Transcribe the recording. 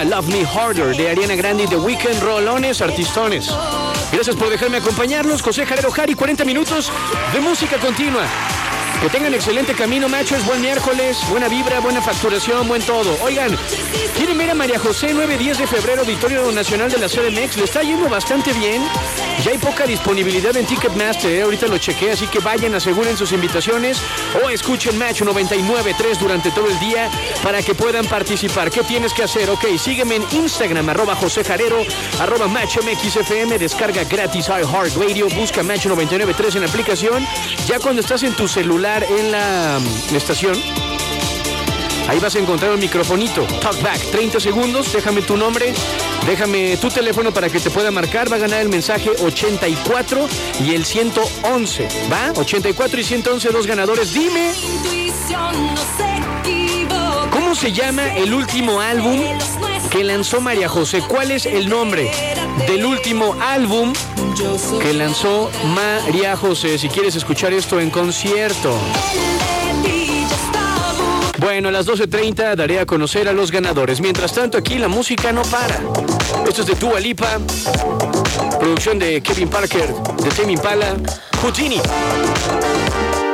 llama Love Me Harder, de Ariana Grande y The Weeknd. Rolones, artistones. Gracias por dejarme acompañarlos. José Jarero Jari, 40 minutos de música continua. Que tengan excelente camino, machos. Buen miércoles, buena vibra, buena facturación, buen todo. Oigan, ¿quieren ver a María José 9-10 de febrero, Auditorio Nacional de la CDMX? Le está yendo bastante bien. Ya hay poca disponibilidad en Ticketmaster, ahorita lo chequé, así que vayan, aseguren sus invitaciones o escuchen Match 99.3 durante todo el día para que puedan participar. ¿Qué tienes que hacer? Ok, sígueme en Instagram, @JoséJarero, @MatchMXFM, descarga gratis iHeartRadio, busca Match 99.3 en la aplicación. Ya cuando estás en tu celular en la estación, ahí vas a encontrar un microfonito. Talkback, 30 segundos, déjame tu nombre, déjame tu teléfono para que te pueda marcar. Va a ganar el mensaje 84 y el 111, ¿va? 84 y 111, dos ganadores. Dime, ¿cómo se llama el último álbum que lanzó María José? ¿Cuál es el nombre del último álbum que lanzó María José? Si quieres escuchar esto en concierto. Bueno, a las 12:30 daré a conocer a los ganadores. Mientras tanto, aquí la música no para. Esto es de Dua Lipa, producción de Kevin Parker, de Tame Impala, Houdini.